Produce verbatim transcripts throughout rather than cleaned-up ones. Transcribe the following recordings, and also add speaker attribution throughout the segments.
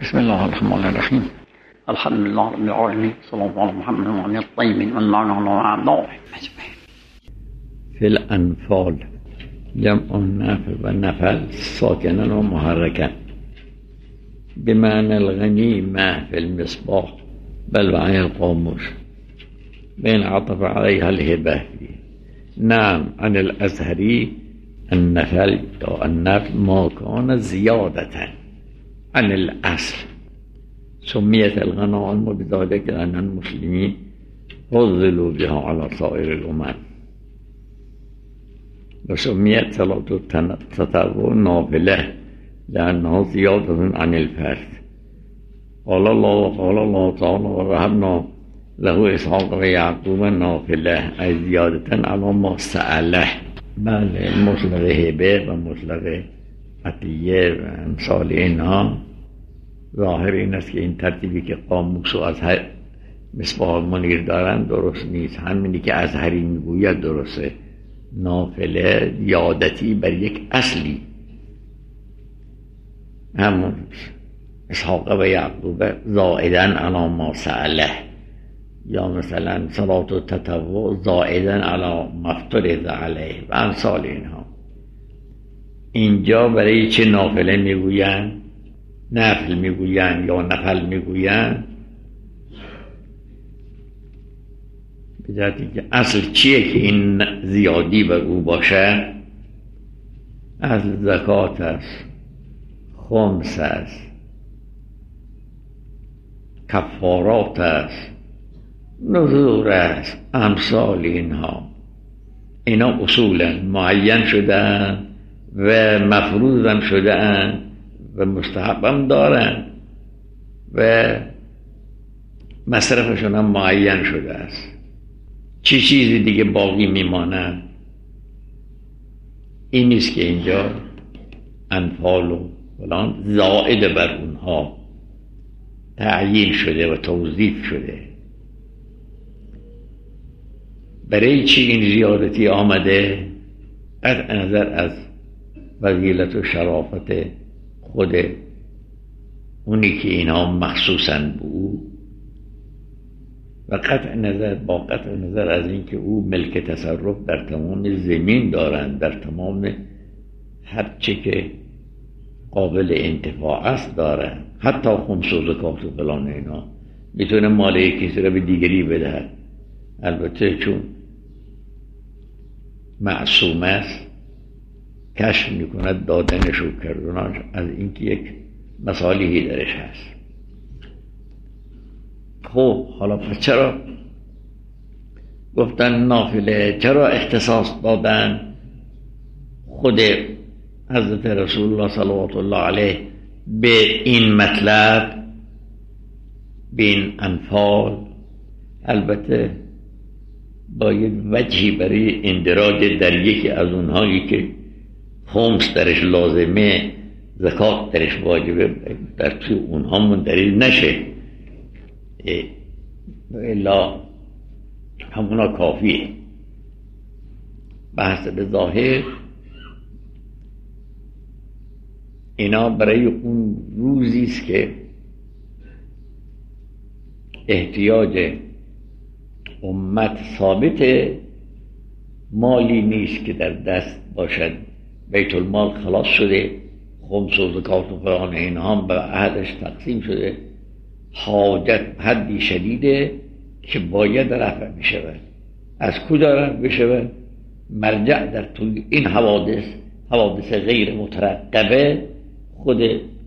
Speaker 1: بسم الله الرحمن الرحیم. الحمد لله رب العالمین، صلی الله علی محمد و علی الطیبین و اللعنة و اعدائهم اجمعین.
Speaker 2: فی الانفال جمع نفل و نفل ساکنا و محرکا بمعنى الغنی مع في المصباح بل وعي القاموس بين عطف عليها الهبة. نعم عن الأزهري النفل أو النفل ما كان زيادة عن الأصل. سميت الغنائم بذلك لأن المسلمين فضلوا بها على سائر الأمم، وسميت صلاة التطوع نافلة لأنها زيادة عن الفرد. قال الله وقال الله تعالى ووهبنا له إسحاق ويعقوب نافلة أي زيادة على ما سأله. بله، مطلق هبه و مطلق عطیه و امثال اینها ظاهر این است که این ترتیبی که قاموس و ازهر مصباح منیر دارن درست نیست. همینی که ازهری میگوید درسته. نافله زیادتی بر یک اصلی، همون اسحاق و یعقوب زائداً علی ما سأله، یا مثلا صلاة التطوع زائداً علی ما افترض علیه و امثال اینها. اینجا برای چه نافله میگوین؟ نفل میگوین یا نفل میگوین؟ به جهتی که اصل چیه که این زیادی بر او باشه؟ اصل زکات است، خمس است، کفارات است، نذور است، امثال اینها. اینا اصولا معین شدن و مفروض هم شدن و مستحب هم دارن و مصرفشون هم معین شده است. چی چیزی دیگه باقی میمانه؟ این نیست که اینجا انفال و فلان زائد بر اونها تعیین شده و توظیف شده. برای چی این زیادتی آمده؟ قطع نظر از فضیلت و شرافت خود اونی که اینها مخصوصاً به او، و قطع نظر با قطع نظر از این که او ملک تصرف در تمام زمین دارند، در تمام هر چه که قابل انتفاع است دارند، حتی خمس و زکات و فلان اینا میتونه مال کسی را به دیگری بدهد. البته چون معصوم است کشف میکند دادنش و کردنش از اینکه یک مصالحی درش هست. خب حالا پس چرا گفتن نافله؟ چرا اختصاص دادن خود حضرت رسول الله صلوات الله علیه به این مطلب، به این انفال؟ البته باید وجهی برای اندراج در یکی از اونهایی که خمس درش لازمه، زکات درش واجبه، در توی اونها مندرج نشه، الا همونا کافیه. بحث به ظاهر اینا برای اون روزی است که احتیاج امت ثابته، مالی نیست که در دست باشد، بیت المال خلاص شده، خمس و زکات و فلان اینها به عهدش تقسیم شده، حاجت حدی شدیده که باید رفع بشود. از کجا رفع بشود؟ مرجع در طول این حوادث، حوادث غیر مترقبه، خود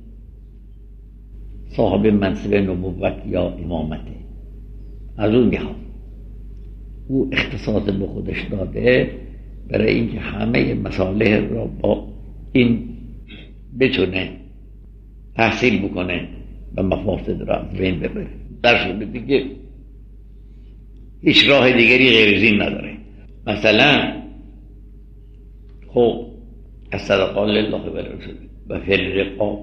Speaker 2: صاحب منصب نبوت یا امامته. از اون میخوام او اختصاص به خودش داده برای اینکه همه مصالح را با این بتونه تحصیل بکنه و مفاسد را از بین ببره. در شده دیگه هیچ راه دیگری غیر از این نداره. مثلا خب از صدقات لله و رسوله و فی الرقاب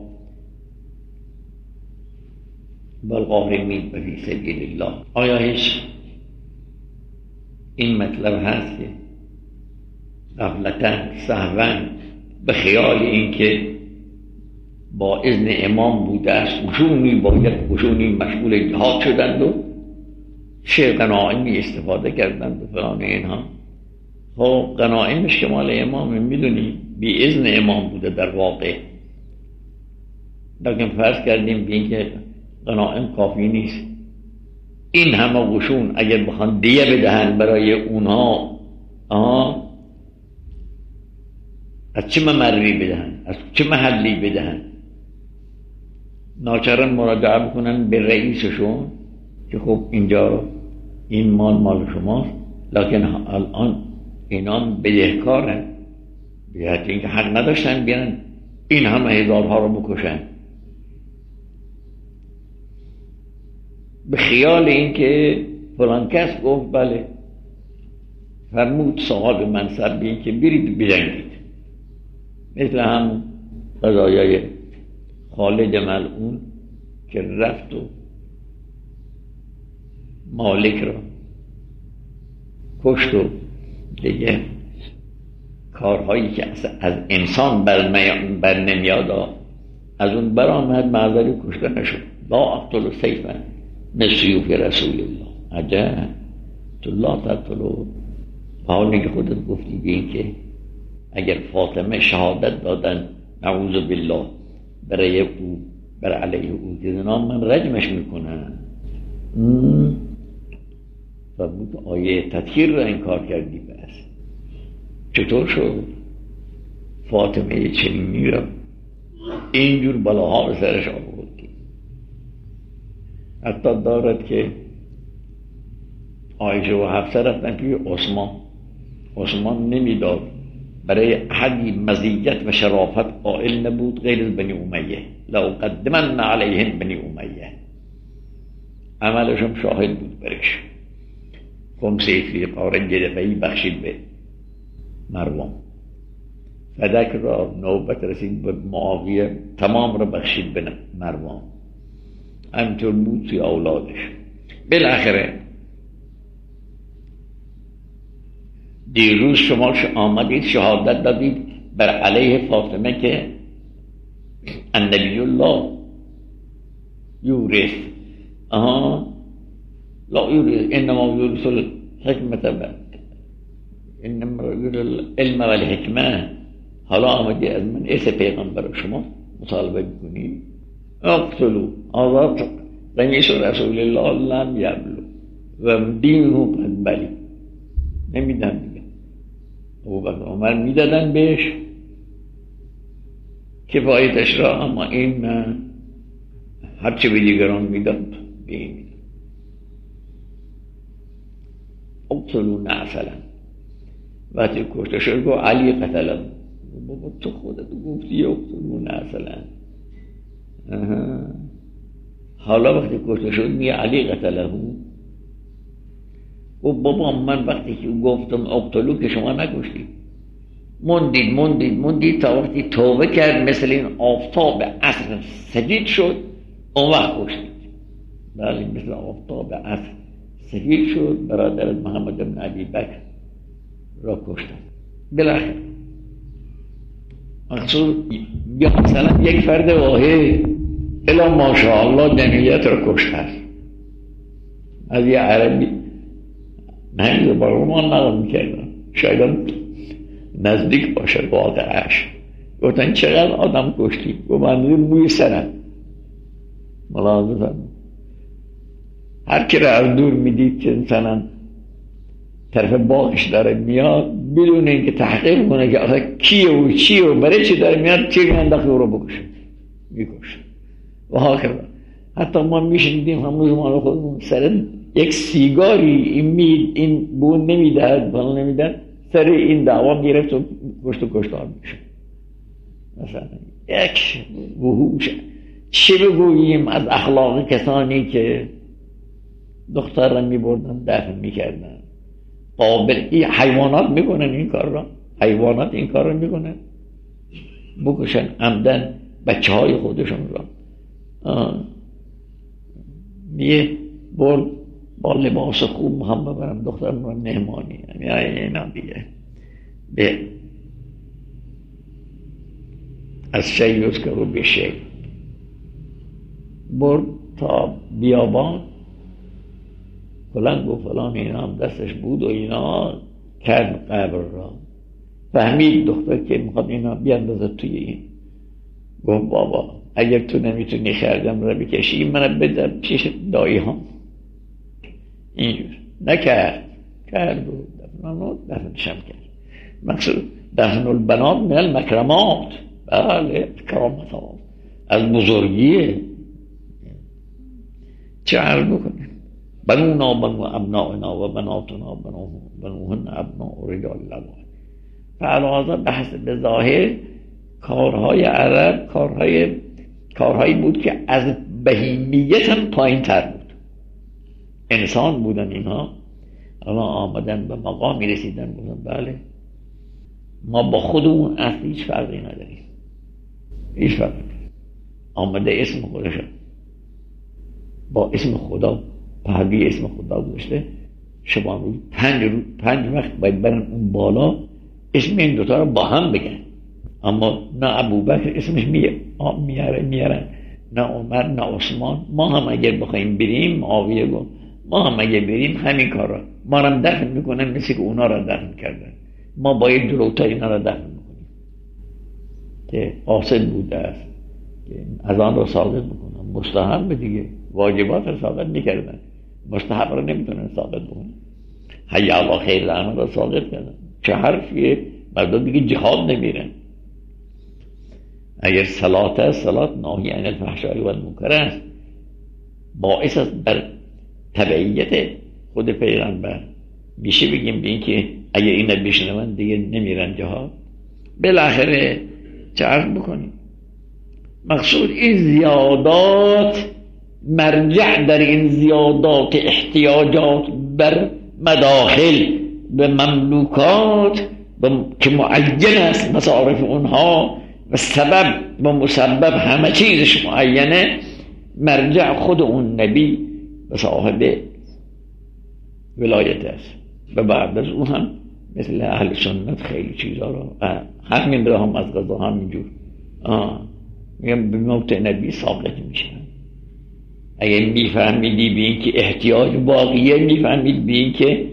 Speaker 2: والغارمین و فی سبیل الله، آیا هیچ این مطلب هست که غفلتاً سهواً به خیال این که با اذن امام بوده است، قشونی با یک قشونی مشغول جهاد شدند و چه غنایمی استفاده کردند و فلان اینها. خب غنایمش که مال امام میدونی بی اذن امام بوده در واقع، لیکن فرض کردیم به اینکه غنایم کافی نیست، این همه قشون اگر بخوان دیه بدهن برای اونها، آه از چه ممری بدهن، از چه محلی بدهن؟ ناچارن مراجعه بکنن به رئیسشون که خب اینجا این مال مال شماست، لکن الان اینان بدهکارن، بیاد اینکه حق نداشتن بیان این همه هزارها رو بکشن به خیال اینکه فلان کس گفت بله فرمود صاحب منصب به اینکه برید بجنگید. مثل هم قضایای خالد ملعون که رفت و مالک را کشت و دیگه کارهایی که از انسان بر نمیاد از اون برآمد، معذری کشته نشد. لا اقتل سیفا من سیوف رسول الله، عجب تو لا تقتلو. حالی که خودت گفتی به این که اگر فاطمه شهادت دادن نعوذ بالله برای او بر علیه او که زنان من رجمش میکنن، فرمود آیه تطهیر را انکار کردی. بس چطور شد فاطمه چنینی را اینجور بلاها به سرش آوردی؟ حتی دارد که عایشه و حفصه رفتن که عثمان عثمان نمیداد، برای احدی مزیت و شرافت قائل نبود غیر از بنی امیه، لو قدمن علیهم بنی امیه، عملشم شاهد بود برش. خمسه افریقا جدفعی بخشید به مروان، فدک را نوبت رسید به معاویه تمام را بخشید به مروان، همینطور بود توی اولادش. بالاخره دیروز شما آمدید شهادت دادید بر علیه فاطمه که النبی الله یورث، آها لا یورث انما یورث الحکمت بعد انما یورث العلم و الحکمه. حالا آمدی از من ایسه پیغمبر شما مطالبه بکنی اقتلو آزاد قمیص رسول الله لم یبلو و دینه قد بلی، نمیدن دیگه. ابوبکر عمر میدادن بهش کفایتش را، اما این هرچه به دیگران میداد به این میداد. اقتلو نعسلا وقتی کشته شد گفت علی قتله. بابا تو خودت گفتی اقتلو نعسلا، حالا وقتی کشته شد میگه علی قتله. و بابا من وقتی که گفتم اقتلو که شما نکشتید، مندید مندید مندید تا وقتی توبه کرد مثل این آفتاب عصر سفید شد اون وقت کشتید. بله مثل آفتاب عصر سفید شد برادر محمد بن علی بکر را کشتن. بالاخره مقصود یا مثلا یک فرد واحد الا ماشاءالله جمعیت را کشته است. از یه عربی من با رومان نقل میکردم، شاید نزدیک باشه واقعش. گفتن چقدر آدم کشتی؟ گفت منظور موی سرم. ملاحظه فرمود هر کی را از دور میدید که مثلا طرف باغش داره میاد بدون اینکه تحقیق کنه که آخه کیه و چیه و برای چی داره میاد چی میانداخت او رو بکشه میکشه و هاکذا. حتی ما میشنیدیم همون زمان خودمون سر یک سیگاری این می این بون نمیدهد بنا نمیدهد سر این دعوا گرفت و کشت و کشتار میشه. مثلا یک وحوش چه بگوییم از اخلاق کسانی که دختر را میبردن دفن میکردن. قابل این حیوانات میکنن این کار را، حیوانات این کار را میکنن، بکشن عمدن بچه های خودشون را. میه برد با لباس خوب هم ببرم دخترم را مهمانی، یعنی اینا دیگه به از شی یذکر به شی. برد تا بیابان، فلان و فلان اینا هم دستش بود و اینا کرد قبر را. فهمید دختر که میخواد اینا بیاندازه توی این. گفت بابا اگر تو نمیتونی خرجم را بکشی منو بده پیش دایی هم. اینجور نکرد، کرد و دفن دفنشم کرد. مقصود دفن البنات من المکرمات، بله کرامت ها از بزرگیه. چه عرض بکنیم؟ بنونا بنو ابنائنا و بناتنا بنوهن ابناء رجال لبان. فعلاوه بحث به ظاهر کارهای عرب کارهای کارهایی بود که از بهیمیت هم پایین تر بود. انسان بودن اینها، اما آمدن به مقامی رسیدن بودن بله ما با خودمون اصلا هیچ فرقی نداریم، هیچ فرقی نداریم. آمده اسم خودش با اسم خدا پهلوی اسم خدا گذاشته، شما روز پنج روز پنج وقت باید برن اون بالا اسم این دوتا رو با هم بگن. اما نه ابوبکر اسمش میاره میارن، نه عمر نه عثمان. ما هم اگر بخوایم بریم، معاویه گفت ما هم اگر بریم همین کار را ما هم دفن میکنن مثل که اونا را دفن کردن. ما باید جلوتر اینا را دفن میکنیم که قاصد بوده است که از آن را ثابت بکنن. مستحب دیگه، واجبات را ثابت میکردن، مستحب را نمیتونن ثابت بکنن. حی علی خیر العمل را ثابت کردن. چه حرفیه؟ مردم دیگه جهاد نمیرن. اگر صلات است، صلات ناهی عن الفحشاء و المنکر است، باعث است بر تبعیت خود پیغمبر. میشه بگیم به این که اگر این بشنون دیگه نمیرن جهاد. بالاخره چه عرض بکنیم؟ مقصود این زیادات، مرجع در این زیادات احتیاجات بر مداخل به مملوکات که معین است مصارف اونها و سبب و مسبب همه چیزش معینه، مرجع خود اون نبی و صاحب ولایت است. و بعد از اون هم مثل اهل سنت خیلی چیزها رو همین را هم از قضا همینجور میگم به موت نبی ساقط میشن. اگر میفهمیدی به این که احتیاج باقیه، میفهمید به این که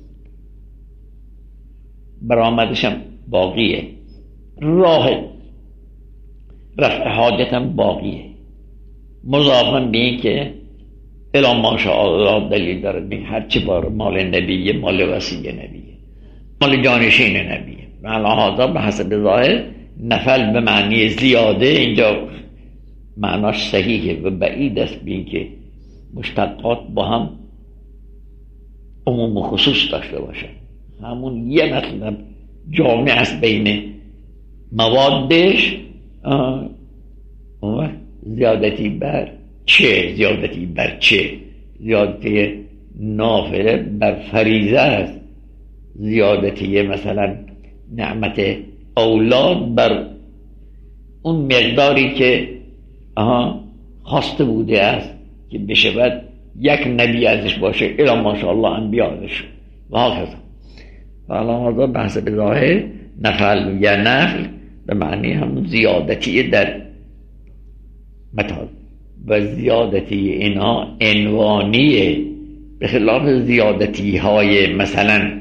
Speaker 2: برآمدش هم باقیه، راه رفع حاجت هم باقیه، مضافاً به این که الا ماشاءالله دلیل دارد به هر چی بار مال نبیه، مال وصی نبیه، مال جانشین نبیه. و لحاظا به حسب ظاهر نفل به معنی زیاده اینجا معناش صحیحه و بعید است به این که مشتقات با هم عموم و خصوص داشته باشه. همون یه مطلب جامع است بین موادش. اون زیادتی بر چه؟ زیادتی بر چه؟ زیادتی نافله بر فریضه است، زیادتی مثلا نعمت اولاد بر اون مقداری که آها خواسته بوده است که بشود یک نبی ازش باشه الا ماشاءالله انبیاء ازش و هاکذا. فعلا بحث به ظاهر نفل یا نفل به معنی هم زیادتی در مطال و زیادتی اینا عنوانیه، به خلاف زیادتی های مثلا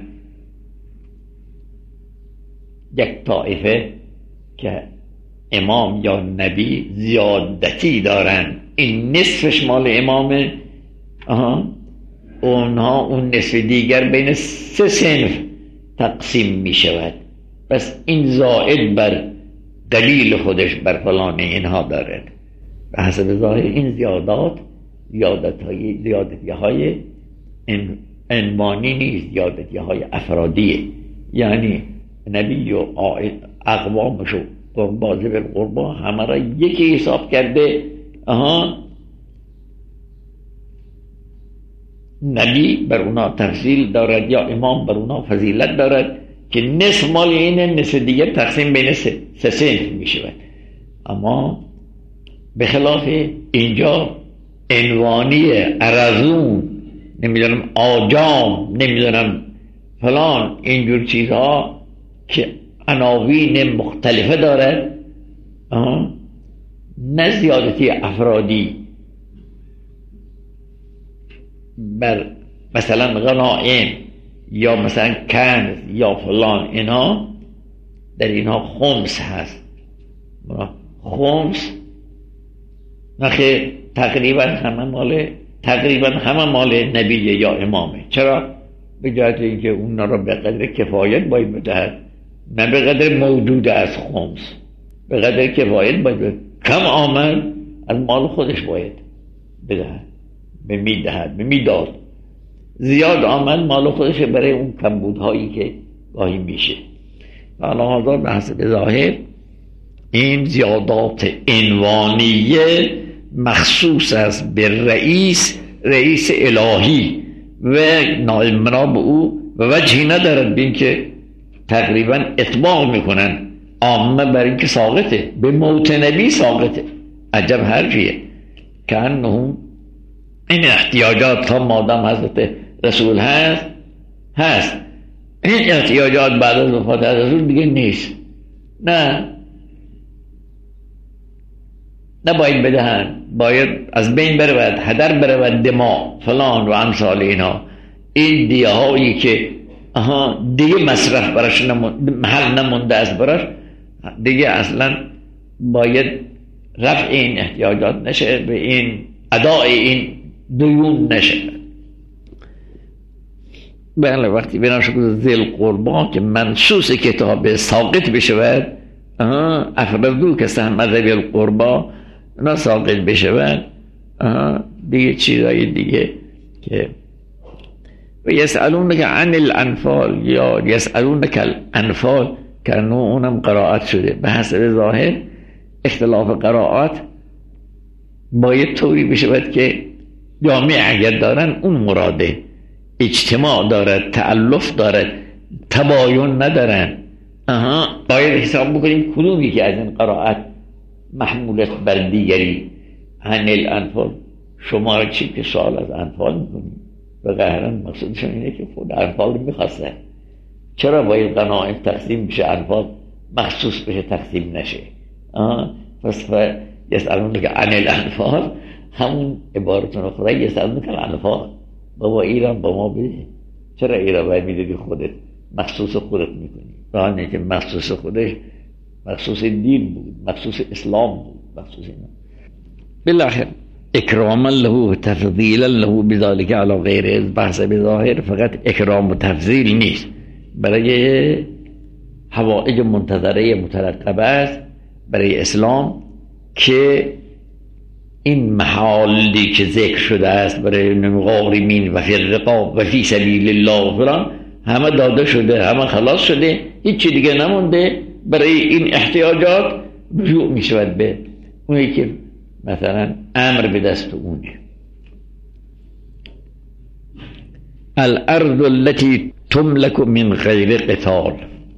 Speaker 2: یک طائفه که امام یا نبی زیادتی دارن، این نصفش مال امامه، آها اونها اون نصف دیگر بین سه صنف تقسیم می شود. بس این زائد بر دلیل خودش بر فلان اینها دارد. به حسب ظاهر این زیادات زیادت های زیادتی های عنوانی نیست، زیادتی های افرادیه. یعنی نبی و اقوامش و قربا ذبر قربا همه را یکی حساب کرده. آها نبی بر اونا تفضیل دارد یا امام بر اونا فضیلت دارد که نصف مال اینه، نصف دیگر تقسیم بین سه صنف می شود. اما به خلاف اینجا عنوانی ارزون، نمیدونم آجام، نمیدونم فلان، اینجور چیزها که عناوین مختلفه دارد، آه. نه زیادتی افرادی بر مثلا غنائم یا مثلا کنز یا فلان، اینا در اینها خمس هست. خمس نخیر تقریبا همه مال تقریبا همه مال نبیه یا امامه. چرا؟ به جهت اینکه اونا را به قدر کفایت باید بدهد، نه به قدر موجود از خمس، به قدر کفایت باید بدهد. کم آمد از مال خودش باید بدهد، به میدهد، به میداد. زیاد آمد مال خودش برای اون کمبودهایی که گاهی میشه. حالا حاضر به حسب ظاهر این زیادات عنوانیه مخصوص است به رئیس رئیس الهی و نائب مناب او و وجهی ندارد بین که تقریبا اطباق میکنن عامه بر این که ساقطه، به موت نبی ساقطه. عجب حرفیه که انهم این احتیاجات تا مادام حضرت رسول هست هست این احتیاجات بعد از وفات رسول دیگه نیست. نه نباید بدهن، باید از بین برود، هدر برود دما فلان و امثال اینا. این دیه هایی که آها دیگه مصرف براش نمونده، محل نمونده از براش، دیگه اصلا باید رفع این احتیاجات نشه، به این اداء این دیون نشه. بله وقتی بنا شکل ذیل قربان که منصوص کتاب ساقط بشود، افرادو که سهم ذیل القربان نه ساقط بشود، دیگه چیزای دیگه که و یسألونک عن الانفال یا یسألونک الانفال که اونم قرائت شده. به حسب ظاهر اختلاف قرائات باید طوری بشود که جامع اگر دارن اون مراده، اجتماع دارد، تألف دارد، تباین ندارن. آها باید حساب بکنیم کدومی که از این قرائت محمولت بر دیگری. عن الانفال شما چی که سوال از انفال میکنیم؟ و قهرن مقصودشون اینه که خود انفال میخواستن. چرا باید غنائم تقسیم بشه انفال مخصوص بشه تقسیم نشه؟ آه پس یسألونک عن الانفال همون عبارتون خدا یسألونک الانفال. بابا ایران با ما بده، چرا ایران باید میدادی خودت مخصوص خودت میکنی؟ رانه که مخصوص خودش مخصوص دین بود، مخصوص اسلام بود، مخصوص اینا. بالاخره اکراما له تفضیلا له بذلك علی غیره. بحث به ظاهر فقط اکرام و تفضیل نیست، برای حوائج منتظره مترقبه است برای اسلام که این محالی که ذکر شده است برای غارمین و فی الرقاب و فی سبیل الله فلان همه داده شده، همه خلاص شده، هیچی دیگه نمونده. برای این احتیاجات رجوع می شود به اونی که مثلا امر به دست اونه. الارض التي تملك من غیر قتال.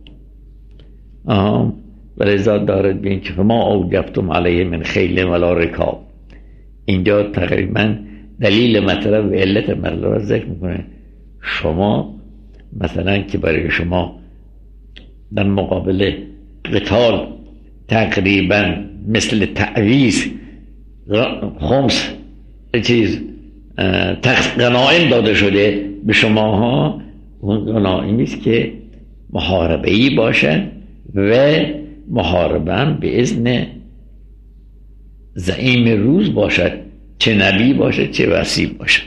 Speaker 2: آها برای ذات دارد بین که فما اوجفتم علیه من خیل ولا رکاب. اینجا تقریبا دلیل مطلب و علت مطلب را ذکر میکنه. شما مثلا که برای شما در مقابل قتال تقریبا مثل تعویض خمس چیز غنایم داده شده به شما ها، اون غنایمی است که محاربه‌ای باشد و محاربه به اذن زعیم روز باشد، چه نبی باشد چه وصی باشد.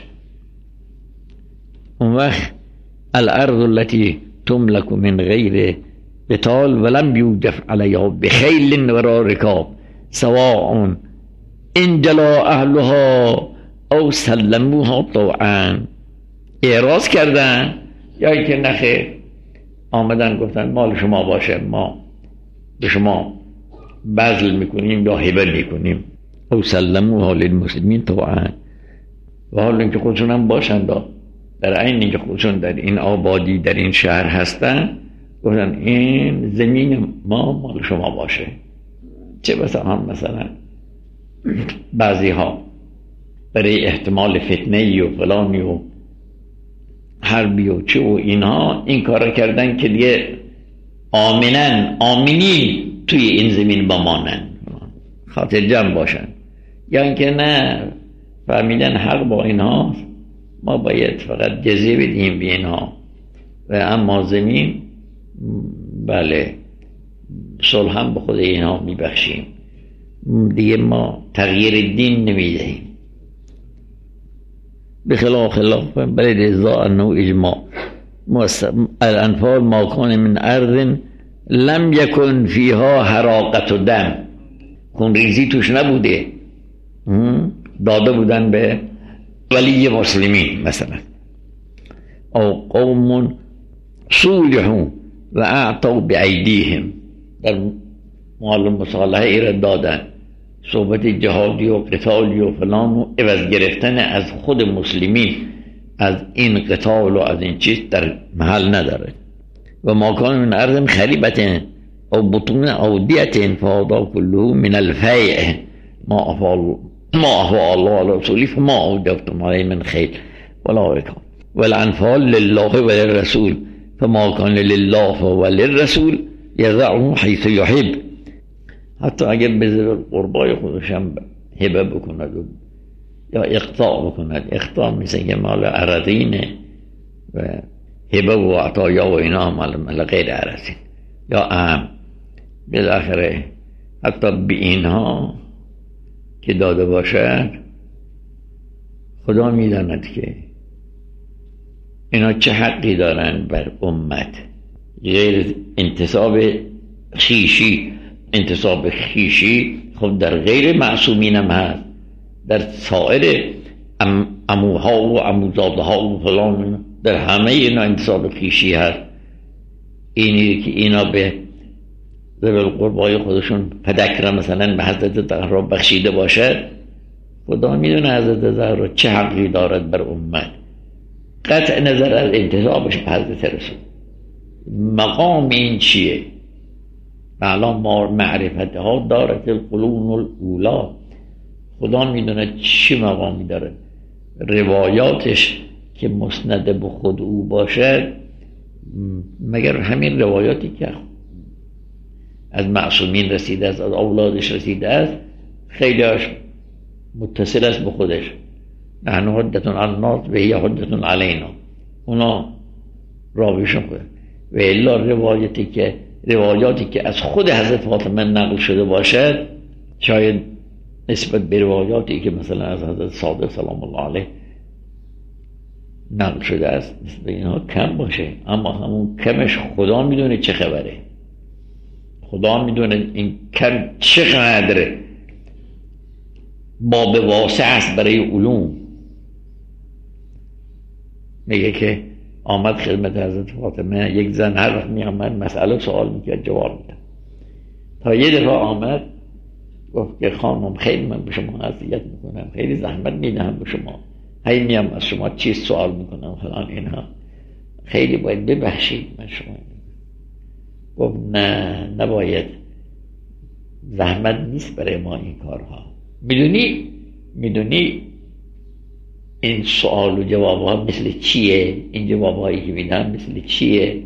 Speaker 2: اون وقت الارض التي تملك من غیر قتال ولم یوجف علیها بخیل ولا رکاب سواء ان جلا اهلها او سلموها طوعا. اعراض کردن یا اینکه نخیر آمدن گفتن مال شما باشه، ما به شما بذل میکنیم یا هبه میکنیم. او سلموها للمسلمین طوعا. و حال اینکه خودشون هم باشند در عین اینکه خودشون در این آبادی در این شهر هستن، گفتن این زمین ما مال شما باشه. چه بسا هم مثلا بعضی ها برای احتمال فتنه‌ای و فلانی و حربی و چه و اینها این کار کردن که دیگه آمنن آمینین توی این زمین بمانن. خاطر جمع باشن، یا اینکه نه فهمیدن حق با اینها، ما باید فقط جزیه بدیم به اینها و اما زمین بله صلح هم به خود اینها میبخشیم، دیگه ما تغییر دین نمیدهیم. بخلاف خلاف بلد ازاء انه اجماع الانفال ما کان من ارض لم یکن فیها حراقت و دم، خون ریزی توش نبوده، داده بودن به ولی مسلمین مثلا، او قوم صولحوا و اعطوا بایدیهم، در معلوم مصالحه ایراد دادن، صحبت جهادی و قتالی و فلان و عوض گرفتن از خود مسلمین از این قتال و از این چیز در محل نداره. و ما کان من ارض خریبت او بطون اودیت فهذا كله من الفیع ما افعل ما افعل الله على رسوله فما اوجبتم علیه من خیل ولا رکاب والانفال لله وللرسول فما کان لله وللرسول یضعه حیث یحب، حتی اگر به ذوی قربای خودش هم هبه بکند یا اقطاع بکند، اقطاع مثل که مال عرضینه و هبه و عطایا و اینا مال غیر عرضین یا اهم، بالاخره حتی به اینها که داده باشد خدا میداند که اینا چه حقی دارن بر امت غیر انتصاب خیشی. انتصاب خیشی خب در غیر معصومین هم هست، در سایر ام اموها و اموزادها و فلان، در همه اینا انتصاب خیشی هست. اینی که اینا به ذوی القربای خودشون پدک مثلا به حضرت زهرا بخشیده باشد، خدا میدونه حضرت زهرا چه حقی دارد بر امت، قطع نظر از انتصابش به حضرت رسول. مقام این چیه؟ الان معرفت ها دارد القرون الاولا، خدا میدونه چه مقامی داره. روایاتش که مسند به خود او باشد، مگر همین روایاتی که از معصومین رسیده است، از اولادش رسیده است، خیلیش متصل است به خودش. نحن حدتون علی الناس و هی حدتون علینا، اونا راویشون خود. و الا روایتی که روایاتی که از خود حضرت فاطمه نقل شده باشد، شاید نسبت به روایاتی که مثلا از حضرت صادق سلام الله علیه نقل شده است نسبت اینها کم باشه، اما همون کمش خدا میدونه چه خبره. خدا میدونه این کم چقدر باب واسع است برای علوم. میگه که آمد خدمت حضرت فاطمه یک زن، هر وقت می آمد مسئله سوال میکرد جواب میداد. تا یه دفعه آمد گفت که خانم خیلی من به شما اذیت میکنم، خیلی زحمت میدهم به شما، هی میام از شما چیز سوال میکنم فلان اینها، خیلی باید ببخشید من شما. گفت نه نباید، زحمت نیست برای ما این کارها. میدونی میدونی این سوال و جواب ها مثل چیه؟ این جواب هایی که میدم مثل چیه؟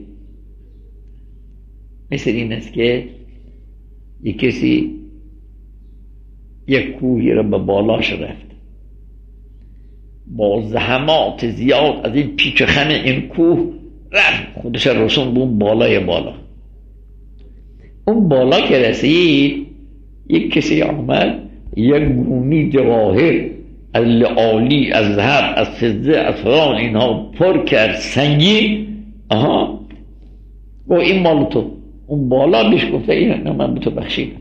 Speaker 2: مثل این است که یک کسی یک کوهی را به بالاش رفت، با زحمات زیاد از این پیچ خم این کوه رفت، خودش رسون به اون بالای بالا. اون بالا که رسید یک کسی آمد یک گونی جواهر از لعالی، از ذهب، از فضه، از فلان اینها پر کرد سنگین. آها و این مال تو. اون بالا بهش گفته این من به تو بخشیدم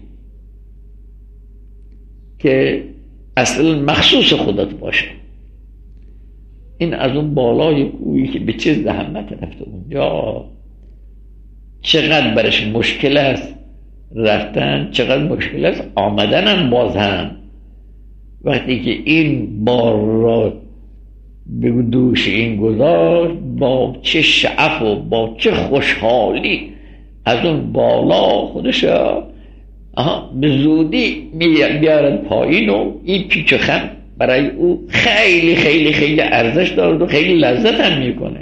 Speaker 2: که اصلا مخصوص خودت باشه. این از اون بالای کوهی که به چه زحمت رفته اونجا، چقدر برش مشکل است رفتن، چقدر مشکل است آمدنم. باز هم وقتی که این بار را به دوش این گذاشت، با چه شعف و با چه خوشحالی از اون بالا خودش به زودی بیارد پایین و این پیچ خم برای او خیلی خیلی خیلی ارزش دارد و خیلی لذت هم میکنه.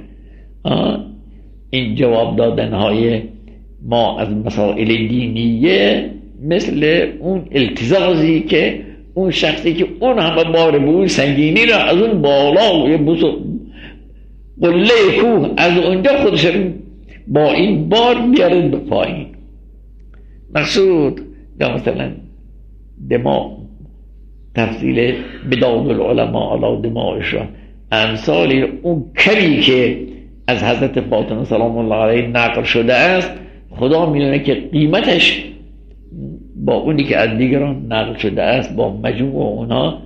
Speaker 2: این جواب دادن های ما از مسائل دینیه مثل اون التزازی که اون شخصی که اون همه بار به اون سنگینی را از اون بالا یه بزرگ قله کوه از اونجا خودش با این بار بیارد به پایین. مقصود یا مثلا دماغ تفصیل بداد العلماء علی دماغشان امثال اون کمی که از حضرت فاطمه سلام الله علیه نقل شده است، خدا میدونه که قیمتش با اونی که از دیگران نقل شده است با مجموع اونا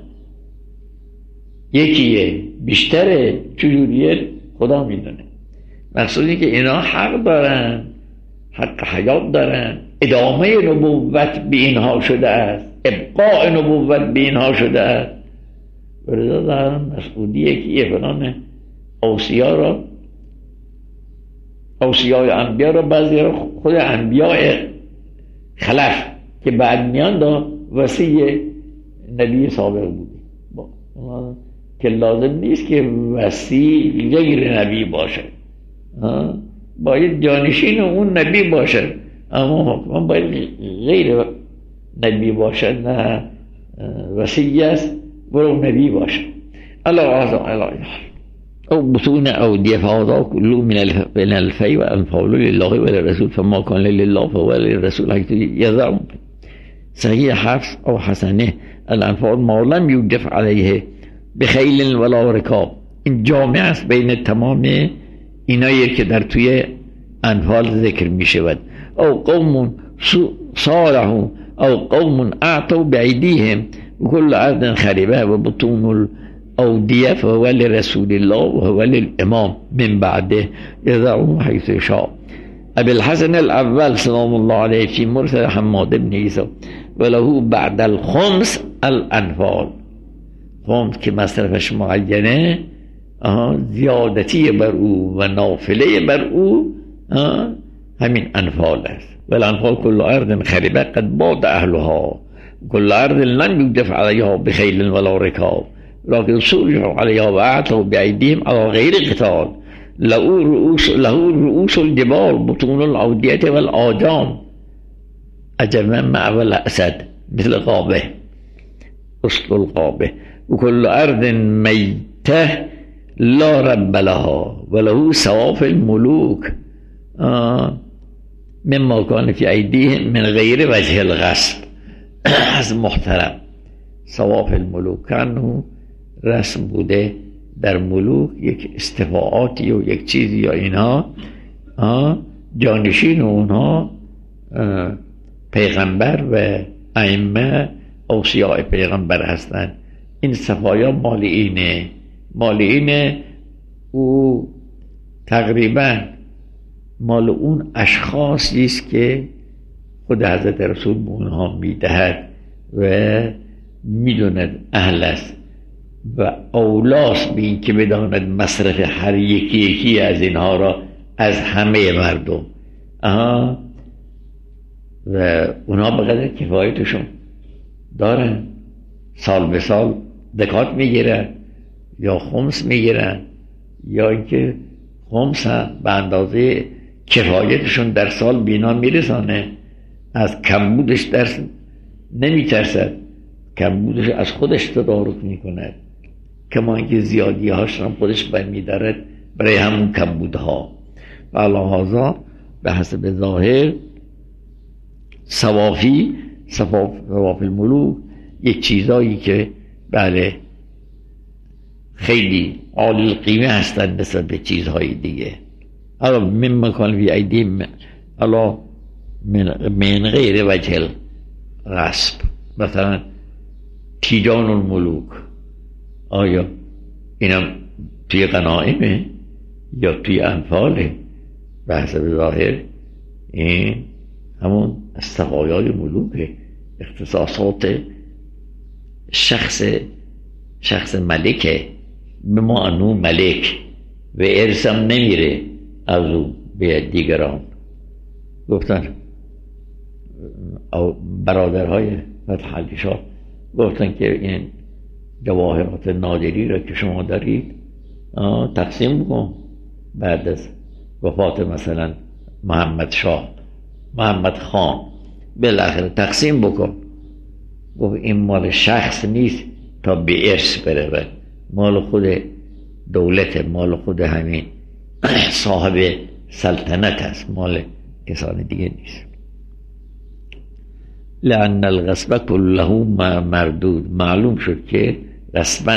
Speaker 2: یکیه، بیشتره، چجوریه خدا میدونه. مقصودی که اینا حق دارن، حق حیات دارن، ادامه نبوت به اینها شده است، ابقاء نبوت به اینها شده است. ورزا دارن مسئولیه که یه فلان اوصیا را اوصیای انبیا را بعضی را خود انبیاء خلف که بعد میان دا وصی نبی سابق بودی که لازم نیست که وصی غیر نبی باشه، باید جانشین اون نبی باشه، اما حکمان باید غیر نبی باشه، نه وصی است برو نبی باشه. الله عزم الله او بطون اودیه فهذا كله من الفی و انفال لله و للرسول فما کان لله فهو للرسول حيث يزعم. صحیح حفص او حسنه الانفال ما لم يوجف عليه بخیل ولا رکاب. این جامع است بین تمام اینایی که در توی انفال ذکر می شود. او قوم صالحوا او قوم اعطوا بعیدیهم وكل عرض خریبه و بطون الاودیه فهو لرسول الله وهو للامام من بعده يزعم حيث شاء. ابي الحسن الاول سلام الله عليه في مرسل حماد بن عيسى وله بعد الخمس الانفال. خمس که مصرفش معینه زیادتی بر او و نافله بر او همین انفال است. والانفال كل ارض خربه قد باد اهلها كل ارض لم يجف عليها بخيل ولا ركاب لكن سرجوا عليها واعطوا بايديهم على غير قتال. له رؤوس له رؤوس الجبال بطون الاوديه والاجام اجما مع الاسد مثل قابه اصل القابه وكل ارض ميته لا رب لها وله سواف الملوك آه مما كان في ايديهم من غير وجه الغصب. از محترم سواف الملوک کنو رسم بوده در ملوک یک استفاعاتی و یک چیزی یا اینها جانشین اونها پیغمبر و ائمه اوصیاء پیغمبر هستند. این صفایا مال اینه مال اینه او تقریبا مال اون اشخاصی است که خود حضرت رسول به اونها میدهد و میدوند اهل است و اولاست به این که بداند مصرف هر یکی یکی از اینها را از همه مردم آها و اونها به قدر کفایتشون دارن سال به سال زکات میگیرن یا خمس میگیرن یا اینکه خمس هم به اندازه کفایتشون در سال بینا میرسانه. از کمبودش درس نمیترسد، کمبودش از خودش تدارک میکند کما اینکه زیادی هاش هم خودش برمیدارد برای همون کمبودها. و لحاظا به حسب ظاهر صوافی صواف الملوک یک چیزایی که بله خیلی عالی القیمه هستند نسبت به چیزهای دیگه. الا من مکان فی ایدیهم الا من غیر وجه الغصب. مثلا تیجان الملوک آیا اینم توی غنائمه یا توی انفاله؟ به حسب ظاهر این همون استقایای ملوکه، اختصاصات شخص شخص ملکه به معنی ملک و ارثم نمیره از او به دیگران. گفتن او برادرهای فتح علی شاه گفتن که این جواهرات نادری را که شما دارید تقسیم بکن بعد از وفات مثلا محمد شاه محمد خان بالاخره تقسیم بکن. گفت این مال شخص نیست تا به ارث بره، مال خود دولت، مال خود همین صاحب سلطنت است، مال کسان دیگه نیست. لأن الغصب كله مردود، معلوم شد که غصباً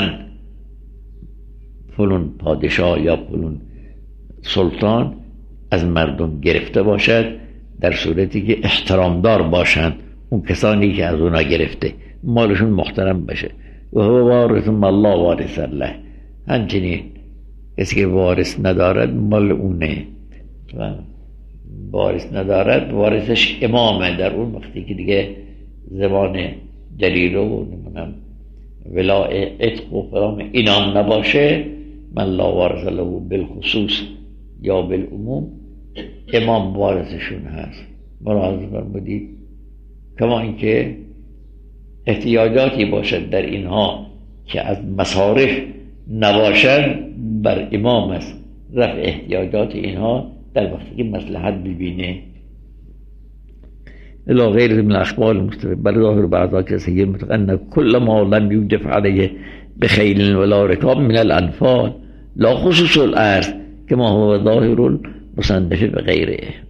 Speaker 2: فلون پادشاه یا فلون سلطان از مردم گرفته باشد در صورتی که احترامدار باشند اون کسانی که از اونا گرفته، مالشون محترم بشه. و هو وارث ما لا وارث له، همچنین کسی که وارث ندارد مال اونه و وارث ندارد وارثش امامه. در اون وقتی که دیگه زبان جلیله و نمونم ولای عتق و فرام اینام نباشه، من لا وارث له بالخصوص یا بالعموم، امام وارثشون هست. ملاحظه فرمودید کما اینکه احتیاجاتی باشد در اینها که از مصارف نباشد، بر امام است رفع احتیاجات اینها در وقتی که مصلحت ببینه. الا غیر من الاخبار المستفید بر ظاهر بعضا کسی متقن کل ما لم یوجف علیه بخیل ولا رکاب من الانفال لا خصوص الارض کما هو ظاهر المصنف بغیره.